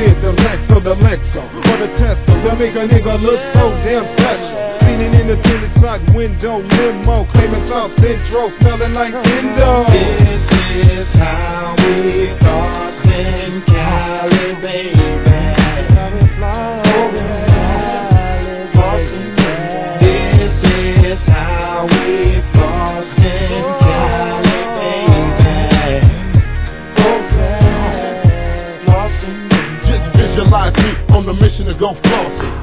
did the Lex or the Lexo or the Tesla. They'll make a nigga look so damn special. Leaning in the tinted sock window limo, claiming South Central, smelling like Indo. This is how we cross in Cali, baby. This is how we cross in Cali, baby. Just visualize me on the mission to go flossing.